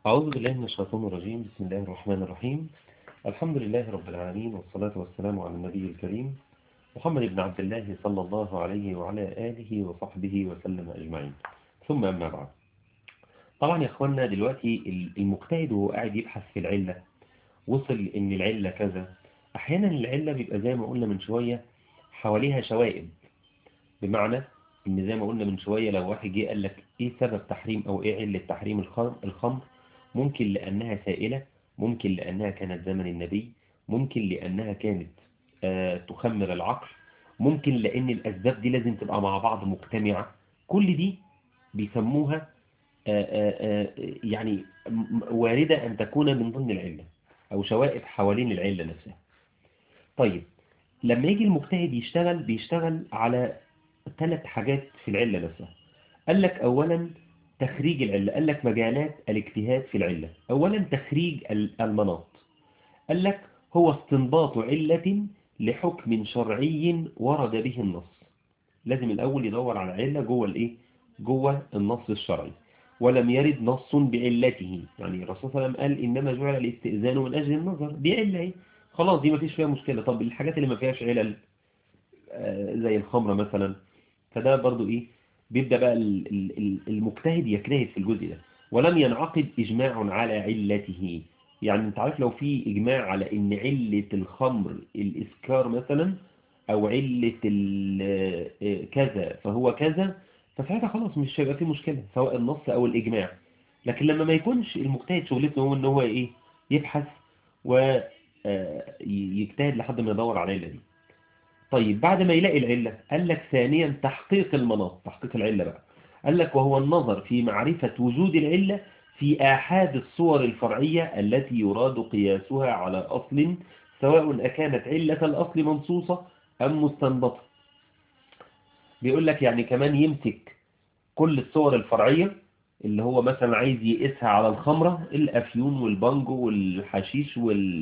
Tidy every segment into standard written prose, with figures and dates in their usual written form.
أعوذ بالله من الشيطان الرجيم. بسم الله الرحمن الرحيم. الحمد لله رب العالمين، والصلاة والسلام على النبي الكريم محمد بن عبد الله صلى الله عليه وعلى آله وصحبه وسلم أجمعين، ثم أما بعد. طبعا يا أخوانا، دلوقتي المجتهد وهو قاعد يبحث في العلة وصل إن العلة كذا. أحيانا العلة بيبقى زي ما قلنا من شوية حواليها شوائب، بمعنى إن زي ما قلنا من شوية لو واحد جه قال لك إيه سبب تحريم أو إيه علة تحريم الخمر، ممكن لأنها سائلة، ممكن لأنها كانت زمن النبي، ممكن لأنها كانت تخمر العقل، ممكن لأن الأسباب دي لازم تبقى مع بعض مجتمعة. كل دي بيسموها يعني واردة أن تكون من ضمن العلة أو شوائب حوالين العلة نفسها. طيب، لما يجي المجتهد يشتغل بيشتغل على ثلاث حاجات في العلة نفسها. قال لك أولا تخريج العلة، قال لك مجالات الاجتهاد في العلة. أولا تخريج المناط، قال لك هو استنباط علة لحكم شرعي ورد به النص. لازم الأول يدور على علة جوه الإيه؟ جوه النص الشرعي. ولم يرد نص بعلته، يعني الرسول صلى الله عليه وسلم قال إنما جعل الاستئذان من أجل النظر، دي علة إيه؟ خلاص دي ما فيش فيها مشكلة. طب الحاجات اللي ما فيهاش علل زي الخمرة مثلا، فده برضو إيه؟ بيبدأ بقى المجتهد يجتهد في الجزء ده. ولم ينعقد إجماع على علته، يعني انت عارف لو في إجماع على إن علة الخمر الإسكار مثلا، أو علة كذا فهو كذا، فساعتها خلاص مش هيبقى فيه مشكلة سواء النص أو الإجماع. لكن لما ما يكونش المجتهد شغلته هو إن هو إيه؟ يبحث ويجتهد لحد ما يدور على العلة دي. طيب بعد ما يلاقي العلة، قال لك ثانيا تحقيق المناط، تحقيق العلة بقى. قال لك وهو النظر في معرفة وجود العلة في آحاد الصور الفرعية التي يراد قياسها على أصل، سواء أكانت علة الأصل منصوصة أم مستنبطة. بيقول لك يعني كمان يمسك كل الصور الفرعية اللي هو مثلا عايز يقيسها على الخمرة، الأفيون والبانجو والحشيش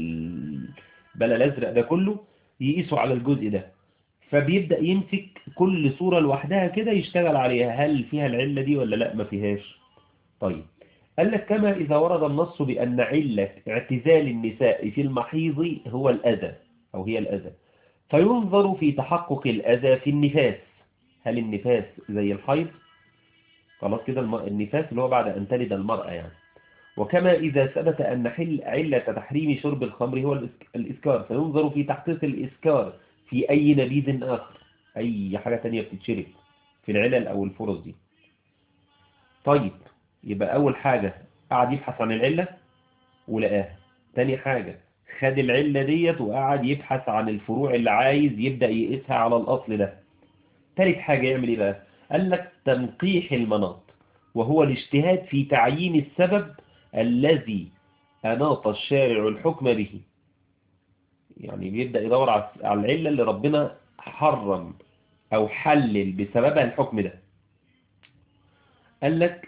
والبلا الأزرق ده كله، يقيسه على الجزء ده. فبيبدأ يمسك كل صورة لوحدها كده يشتغل عليها، هل فيها العلة دي ولا لا ما فيهاش. طيب، قال لك كما إذا ورد النص بأن علة اعتزال النساء في المحيض هو الأذى أو هي الأذى، فينظر في تحقق الأذى في النفاس، هل النفاس زي الحيض؟ خلاص كده النفاس اللي هو بعد أن تلد المرأة يعني. وكما إذا ثبت أن علة تحريم شرب الخمر هو الإسكار، فينظر في تحقيق الإسكار في أي نبيذ آخر، أي حاجة تانية بتتشرب في العلل أو الفرص دي. طيب، يبقى أول حاجة قعد يبحث عن العلة ولقاها. تاني حاجة خد العلة ديت وقعد يبحث عن الفروع اللي عايز يبدأ يقيسها على الأصل ده. تالت حاجة يعمل إيه بقى؟ قال لك تنقيح المناط، وهو الاجتهاد في تعيين السبب الذي أناط الشارع الحكم به. يعني بيبدأ يدور على العلة اللي ربنا حرم أو حلل بسببها الحكم ده. قال لك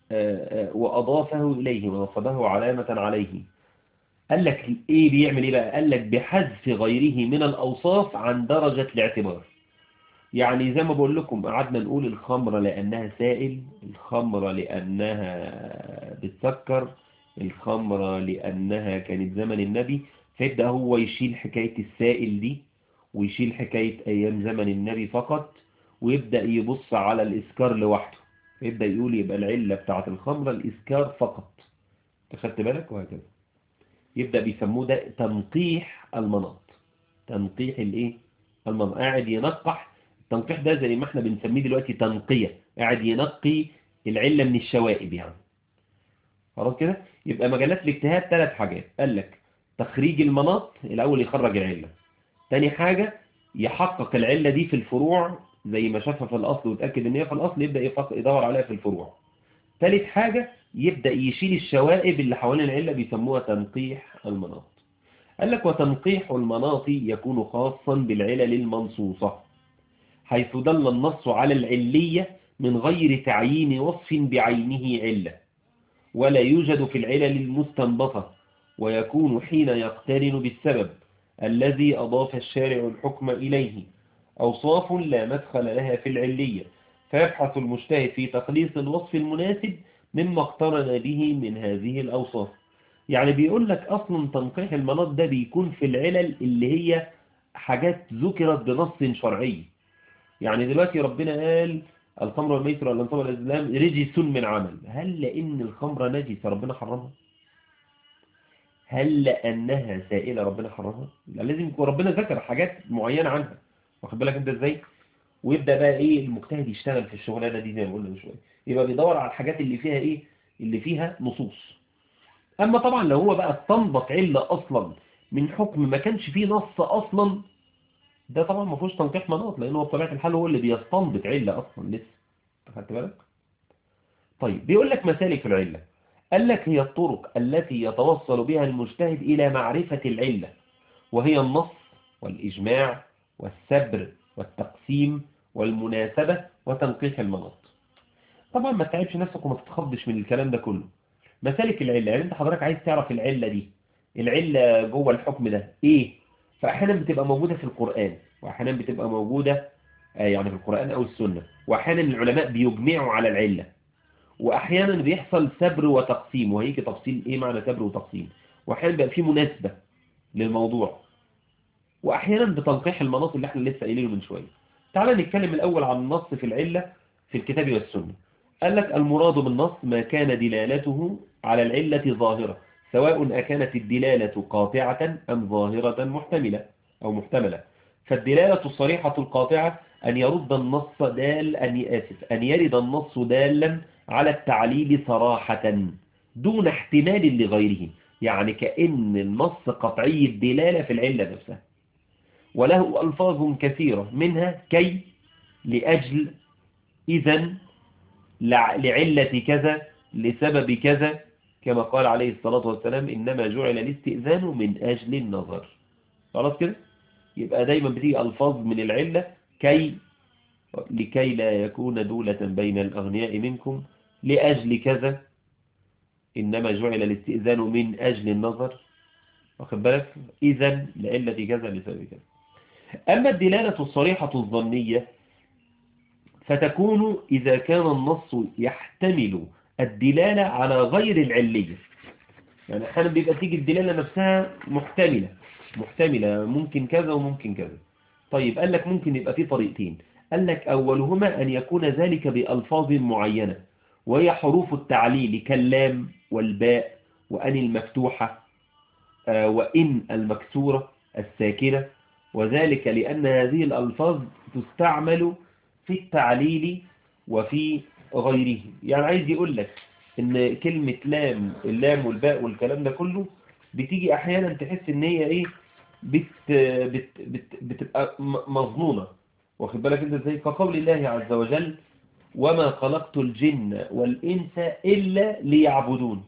وأضافه إليه ونصبه علامة عليه. قال لك إيه بيعمل إيه بقى؟ قال لك بحذف غيره من الأوصاف عن درجة الاعتبار. يعني زي ما بقول لكم قعدنا نقول الخمرة لأنها سائل، الخمرة لأنها بتسكر، الخمرة لأنها كانت زمن النبي. فيبدأ هو يشيل حكاية السائل دي ويشيل حكاية أيام زمن النبي فقط، ويبدأ يبص على الإسكار لوحده. يبدأ يقول يبقى العلة بتاعت الخمرة الإسكار فقط. تخدت بالك؟ وهكذا يبدأ بيسموه ده تنقيح المناط. تنقيح الايه؟ المناط. قاعد ينقح. التنقيح ده زي ما احنا بنسميه دلوقتي تنقية، قاعد ينقي العلة من الشوائب يعني. خلاص كده. يبقى مجالات الاجتهاد ثلاث حاجات. قال لك تخريج المناط، الأول يخرج العلة. تاني حاجة يحقق العلة دي في الفروع زي ما شافها في الأصل وتأكد ان هي في الأصل، يبدأ يدور عليها في الفروع. ثالث حاجة يبدأ يشيل الشوائب اللي حوالين العلة، بيسموها تنقيح المناط. قال لك وتنقيح المناط يكون خاصا بالعلل المنصوصة، حيث دل النص على العلية من غير تعيين وصف بعينه علة، ولا يوجد في العلل المستنبطة، ويكون حين يقترن بالسبب الذي أضاف الشارع الحكم إليه أوصاف لا مدخل لها في العلية، فيبحث المجتهد في تقليص الوصف المناسب مما اقترن به من هذه الأوصاف. يعني بيقول لك أصلا تنقيح المناط ده بيكون في العلل اللي هي حاجات ذكرت بنص شرعي. يعني دلوقتي ربنا قال الخمر والميسر والأنصاب والأزلام رجس من عمل، هل لأن الخمر نجس ربنا حرمها؟ هل لأنها سائلة ربنا حرمها؟ لا، لازم يكون ربنا ذكر حاجات معينة عنها، واخد بالك انت ازاي؟ ويبدأ بقى ايه المجتهد يشتغل في الشغلانة دي زي ما قلنا من شوية، يبقى بيدور على الحاجات اللي فيها ايه، اللي فيها نصوص. اما طبعا لو هو بقى استنبط علة اصلا من حكم ما كانش فيه نص اصلا، ده طبعا ما فيهوش تنقيح مناط، لانه هو بطبيعة الحال هو اللي بيستنبط علة اصلا لسه. خدت بالك؟ طيب بيقول لك مسالك العلة، قال لك هي الطرق التي يتوصل بها المجتهد إلى معرفة العلة، وهي النص والإجماع والسبر والتقسيم والمناسبة وتنقيح المناط. طبعا ما تتعبش نفسك وما تتخضش من الكلام ده كله. مسالك العلة يعني انت حضرتك عايز تعرف العلة دي، العلة جوه الحكم ده ايه، فأحيانا بتبقى موجودة في القرآن، وأحيانا بتبقى موجودة يعني في القرآن أو السنة، وأحيانا العلماء بيجمعوا على العلة، واحيانا بيحصل سبر وتقسيم، وهيجي تفصيل ايه معنى سبر وتقسيم، واحيانا بيبقى في مناسبة للموضوع، واحيانا بتنقيح المناط اللي احنا لسه قايلينه من شويه. تعال نتكلم الاول عن النص في العلة في الكتاب والسنة. قال لك المراد بالنص ما كان دلالته على العلة ظاهرة، سواء أكانت الدلالة قاطعة أم ظاهرة محتملة أو محتملة. فالدلالة الصريحة القاطعة أن يرد النص دال أن يرد النص دالا على التعليل صراحة دون احتمال لغيره، يعني كأن النص قطعي الدلالة في العلة نفسها، وله ألفاظ كثيرة منها كي، لأجل، إذن، لعلة كذا، لسبب كذا، كما قال عليه الصلاة والسلام إنما جعل الاستئذان من أجل النظر. خلاص كده، يبقى دايما بتيجي ألفاظ من العلة كي، لكي لا يكون دولة بين الأغنياء منكم، لأجل كذا، إنما جعل الاستئذان من أجل النظر، واخد بالك، إذن، لعلة كذا، لسبب كذا. أما الدلالة الصريحة الظنية فتكون إذا كان النص يحتمل الدلالة على غير العلية. يعني أحيانا بيبقى تيجي الدلالة نفسها محتملة ممكن كذا وممكن كذا. طيب قال لك ممكن يبقى في طريقتين، قال لك أولهما أن يكون ذلك بألفاظ معينة، وهي حروف التعليل كاللام والباء وأن المفتوحة وإن المكسورة الساكنة، وذلك لأن هذه الألفاظ تستعمل في التعليل وفي غيره. يعني عايز يقول لك ان كلمة اللام والباء والكلام ده كله بتيجي احيانا تحس ان هي ايه بتبقى مظنونة، واخد بالك انت ازاي، كقول الله عز وجل وما خلقت الجن والانس الا ليعبدون.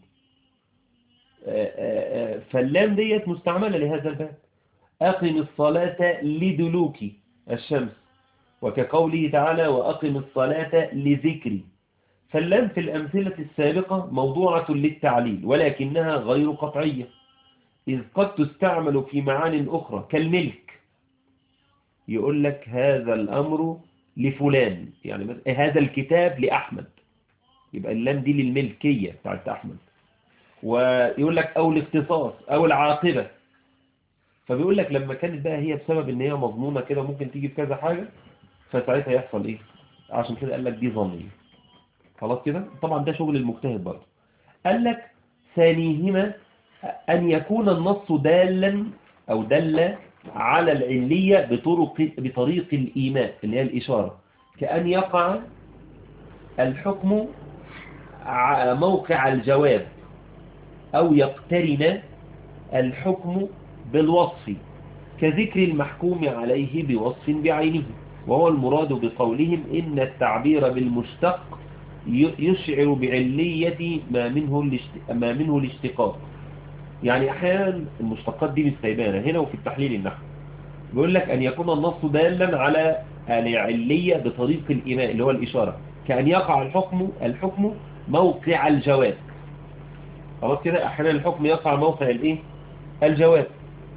فاللام ديت مستعملة لهذا الباب، اقم الصلاة لدلوك الشمس، وكقوله تعالى وأقم الصلاة لذكري. فاللام في الأمثلة السابقة موضوعة للتعليل ولكنها غير قطعية، إذ قد تستعمل في معان أخرى كالملك، يقول لك هذا الأمر لفلان، يعني هذا الكتاب لأحمد، يبقى اللام دي للملكية بتاعت أحمد. ويقول لك أو الاختصاص أو العاقبة، فبيقول لك لما كانت بقى هي بسبب ان هي مضمونة كده ممكن تيجي في كذا حاجة، فساعتها يحصل ايه، عشان كده قال لك دي ظنية. خلاص كده، طبعا ده شغل المجتهد برضه. قال لك ثانيهما أن يكون النص دالا أو دل على العلية بطريق الإيماء اللي هي الإشارة، كأن يقع الحكم موقع الجواب، أو يقترن الحكم بالوصف، كذكر المحكوم عليه بوصف بعينه، وهو المراد بقولهم إن التعبير بالمشتق يشعر بعلية ما منه الاشتقاق. يعني أحيانا المشتقات دي مش سايبانة هنا وفي التحليل النحوي، بيقول لك أن يكون النص دالا على العلية بطريق الإيماء اللي هو الإشارة، كأن يقع الحكم موقع الجواب. خلاص كده، أحيانا الحكم يقع موقع الإيه؟ الجواب،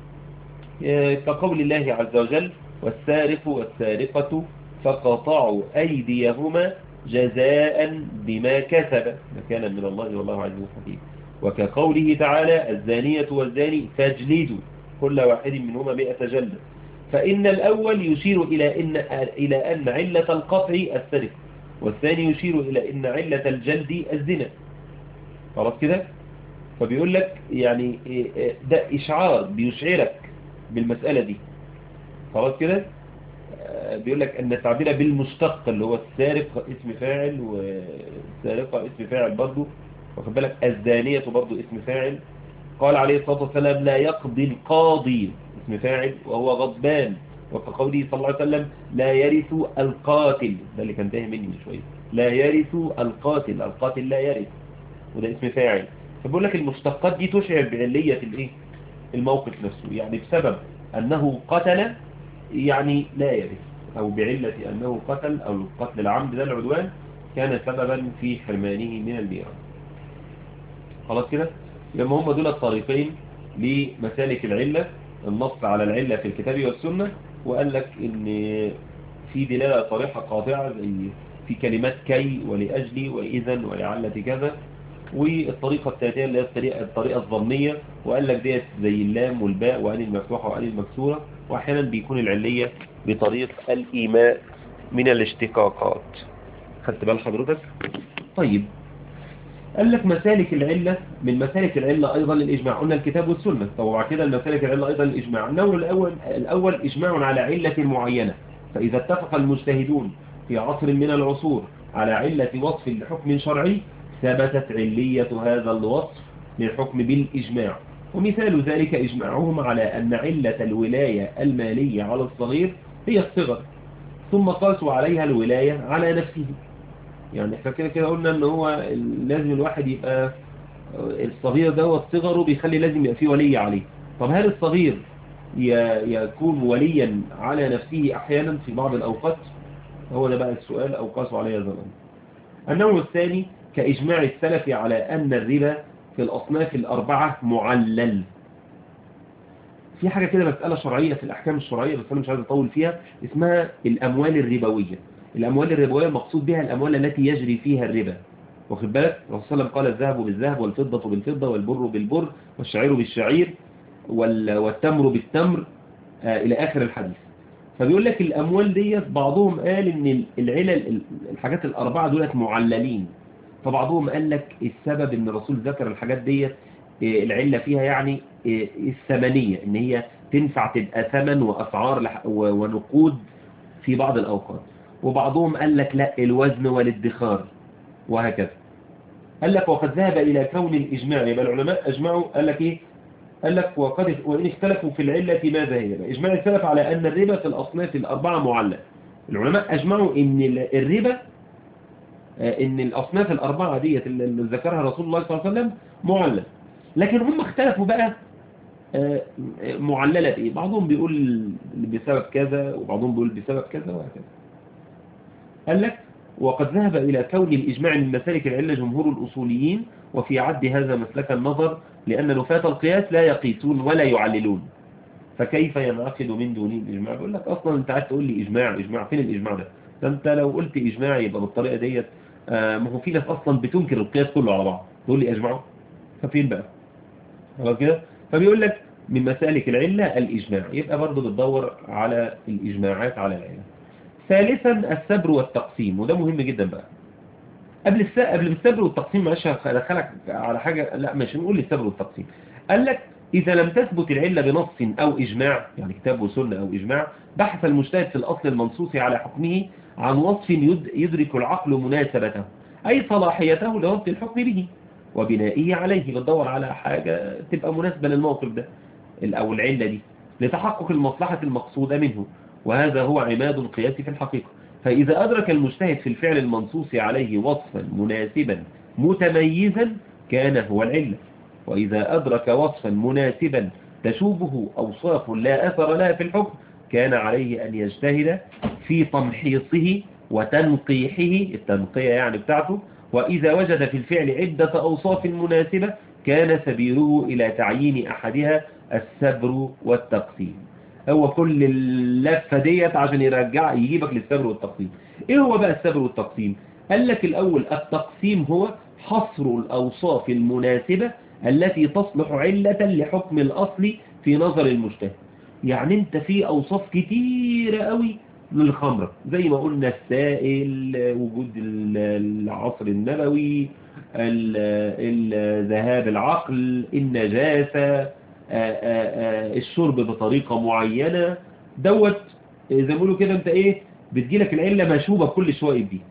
كقول الله عز وجل والسارق والسارقة فقطعوا أيديهما جزاء بما كسب مكانا من الله والله عزيز حكيم. وكقوله تعالى الزانية والزاني فاجلدوا كل واحد منهما 100 جلدة. فإن الأول يشير إلى أن علة القطع السرقة، والثاني يشير إلى أن علة الجلد الزنا. خلاص كده؟ فبيقول لك يعني ده إشعار بيشعرك بالمسألة دي. خلاص كده؟ بيقول لك أن التعبير بالمشتق اللي هو السارق اسم فاعل، والسارقة اسم فاعل برضه، واخد بالك الزانية برضه اسم فاعل. قال عليه الصلاة والسلام لا يقضي القاضي اسم فاعل وهو غضبان، وكقوله صلى الله عليه وسلم لا يرث القاتل، ده اللي كان تاهي مني من شوية، لا يرث القاتل، القاتل لا يرث، وده اسم فاعل. فبيقول لك المشتقات دي تشعر بعلية الايه الموقف نفسه، يعني بسبب أنه قتل يعني لا يرث، أو بعلة أنه قتل، أو القتل العمد ده العدوان كان سببا في حرمانه من الميراث. خلاص كده؟ لما هم دول الطريقين لمسالك العلة، النص على العلة في الكتاب والسنة، وقال لك ان في دلالة صريحة قاطعة زي في كلمات كي ولأجلي وإذن ولعلة كذا. والطريقة الثالثة اللي هي الطريقة الظنية، وقال لك ديت زي اللام والباء وأن المفتوحة وأن المكسورة، وأحيانا بيكون العلية بطريق الإيماء من الاشتقاقات. خدت بال حضرتك؟ طيب قال لك مسالك العلة، من مسالك العلة أيضا الإجماع، قلنا الكتاب والسنة. طب وبعد كده المسالك العلة أيضا الإجماع. النوع الأول إجماع على علة معينة، فإذا اتفق المجتهدون في عصر من العصور على علة وصف لحكم شرعي ثبتت علية هذا الوصف للحكم بالإجماع. ومثال ذلك إجماعهم على أن علة الولاية المالية على الصغير هي الصغر، ثم قاسوا عليها الولاية على نفسه. يعني احنا كده قلنا ان هو لازم الواحد يبقى الصغير دوت صغره بيخلي لازم يبقى فيه ولي عليه. طب هل الصغير يكون وليا على نفسه احيانا في بعض الاوقات؟ هو ده بقى السؤال، او قاسوا عليه زمان. النوع الثاني كاجماع السلف على ان الربا في الاصناف الاربعة معلل. في حاجة كده مسألة شرعية في الأحكام الشرعية بس أنا مش عايز أطول فيها، اسمها الأموال الربوية. الأموال الربوية المقصود بها الأموال التي يجري فيها الربا. واخد بالك؟ الرسول صلى الله عليه وسلم قال الذهب بالذهب والفضة بالفضة والبر بالبر والشعير بالشعير والتمر بالتمر إلى آخر الحديث. فبيقول لك الأموال ديت بعضهم قال إن العلل الحاجات الأربعة دولت معللين، فبعضهم قال لك السبب إن الرسول ذكر الحاجات ديت العلة فيها يعني الثمنية، إن هي تنفع تبقى ثمن وأسعار ونقود في بعض الأوقات. وبعضهم قال لك لا، الوزن والادخار، وهكذا. قال لك وقد ذهب إلى كون الإجماع، يبقى العلماء أجمعوا. قال لك إيه؟ قال لك وإن اختلفوا في العلة ماذا هي؟ إجماع السلف على أن الربا في الأصناف الأربعة معلل. العلماء أجمعوا إن الربا، إن الأصناف الأربعة ديت اللي ذكرها رسول الله صلى الله عليه وسلم معلل. لكن هم اختلفوا بقى معللة بإيه؟ بعضهم بيقول بسبب كذا، وبعضهم بيقول بسبب كذا، وهكذا. قال لك وقد ذهب إلى كون الإجماع من مسالك العلة جمهور الأصوليين، وفي عد هذا مسلك النظر، لأن نفاة القياس لا يقيسون ولا يعللون، فكيف ينعقد من دونه الإجماع؟ بيقول لك أصلا أنت عايز تقول لي إجماع فين الإجماع ده؟ ده أنت لو قلت إجماع يبقى بالطريقة ديت ما هو في ناس أصلا بتنكر القياس كله على بعض، تقول لي أجمعه، ففين بقى؟ خلاص كده؟ فبيقول لك من مسالك العلة الإجماع، يبقى برضه بتدور على الإجماعات على العلة. ثالثا السبر والتقسيم، وده مهم جدا بقى. قبل السبر والتقسيم معلش هدخلك على حاجة، لا مش نقول السبر والتقسيم. قال لك إذا لم تثبت العلة بنص أو إجماع، يعني كتاب وسنة أو إجماع، بحث المجتهد في الأصل المنصوص على حكمه عن وصف يدرك العقل مناسبته، أي صلاحيته لوصف الحكم به وبنائه عليه. بتدور على حاجة تبقى مناسبة للموقف ده أو العلة دي لتحقق المصلحة المقصودة منه، وهذا هو عماد القياس في الحقيقة. فإذا أدرك المجتهد في الفعل المنصوص عليه وصفا مناسبا متميزا كان هو العلة، وإذا أدرك وصفا مناسبا تشوبه أوصاف لا أثر لها في الحكم كان عليه أن يجتهد في تمحيصه وتنقيحه، التنقية يعني بتاعته. وإذا وجد في الفعل عدة أوصاف مناسبة كان سبيله إلى تعيين أحدها السبر والتقسيم. هو كل اللفة ديت عشان يجيبك للسبر والتقسيم. ايه هو بقى السبر والتقسيم؟ قال لك الأول التقسيم هو حصر الأوصاف المناسبة التي تصلح علة لحكم الأصل في نظر المجتهد. يعني انت في أوصاف كتيرة قوي للخمرة، زي ما قلنا السائل، وجود العصر النبوي، ذهاب العقل، النجاسة، الشرب بطريقة معينة دوت. زي ما بيقولوا كده، انت ايه بتجيلك العلة مشوبة بكل شوائب دي.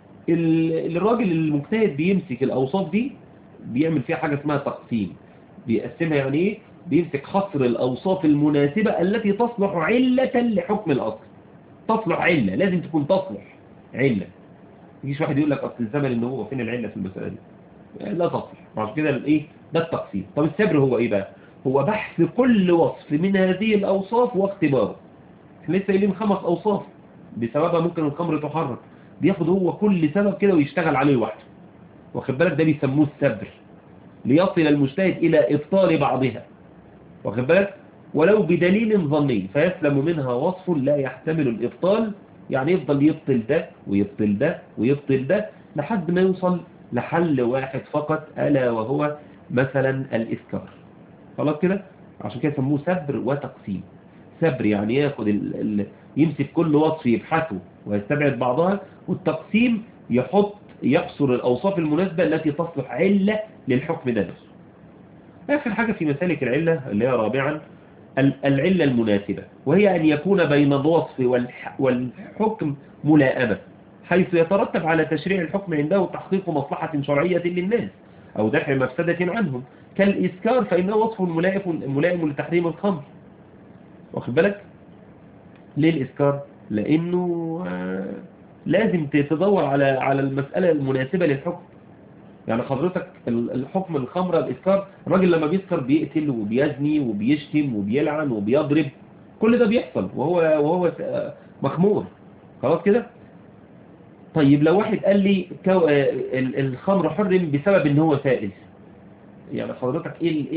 الراجل المجتهد بيمسك الأوصاف دي، بيعمل فيها حاجة اسمها تقسيم. بيقسمها يعني ايه؟ بيمسك حصر الأوصاف المناسبة التي تصلح علة لحكم الأصل. تصلح علة، لازم تكون تصلح علة. يجيش واحد يقول لك أصل الزمن النبوة، فين العلة في المسألة دي؟ لا تصلح. عشان كده الايه ده التقسيم. طب السبر هو ايه بقى؟ هو بحث كل وصف من هذه الأوصاف واختباره. احنا لسه قايلين 5 أوصاف بسببها ممكن الخمر تحرك. بياخد هو كل سبب كده ويشتغل عليه لوحده، واخد بالك؟ ده بيسموه السبر، ليصل المجتهد إلى إبطال بعضها، واخد بالك؟ ولو بدليل ظني، فيسلم منها وصف لا يحتمل الإبطال. يعني يفضل يبطل ده ويبطل ده ويبطل ده لحد ما يوصل لحل واحد فقط، ألا وهو مثلا الإسكار. خلاص كده؟ عشان كده سموه سبر وتقسيم. سبر يعني ياخد يمسك كل وصف يبحثه ويستبعد بعضها، والتقسيم يحصر الأوصاف المناسبة التي تصلح علة للحكم ده نفسه. آخر حاجة في مسالك العلة اللي هي رابعا العلة المناسبة، وهي أن يكون بين الوصف والحكم ملائمة، حيث يترتب على تشريع الحكم عنده تحقيق مصلحة شرعية للناس أو دفع مفسدة عنهم، كالإسكار فإنه وصف ملائم لتحريم الخمر. واخد بالك؟ ليه الإسكار؟ لأنه لازم تدور على المسألة المناسبة للحكم. يعني حضرتك الحكم الخمرة الإسكار، الراجل لما بيسكر بيقتل وبيزني وبيشتم وبيلعن وبيضرب، كل ده بيحصل وهو مخمور. خلاص كده؟ طيب لو واحد قال لي الخمر حرم بسبب ان هو سائل، يعني حضرتك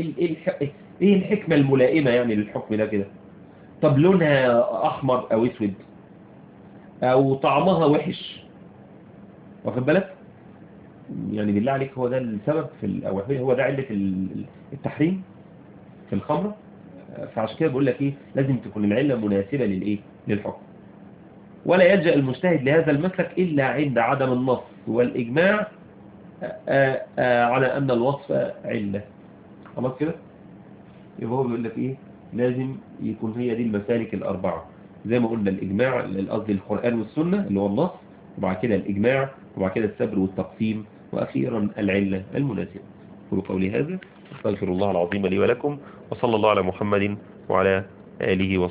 ايه الحكمة الملائمة يعني للحكم ده كده؟ طب لونها احمر او اسود او طعمها وحش، واخد بالك؟ يعني بالله عليك، هو ده السبب او هو ده علة التحريم في الخمرة؟ فعشان كده بقول لك ايه، لازم تكون العلة مناسبة للحكم. ولا يلجأ المجتهد لهذا المسلك إلا عند عدم النص والإجماع على أن الوصف علة. خلاص كده؟ يبقى هو بيقول لك ايه، لازم يكون هي دي المسالك الأربعة، زي ما قلنا الإجماع، قصدي القرآن والسنة اللي هو النص، وبعد كده الإجماع، وبعد كده السبر والتقسيم، وأخيرا العلة المناسبة. قولوا قولي هذا، أستغفر الله العظيم لي ولكم، وصلى الله على محمد وعلى آله وصحبه.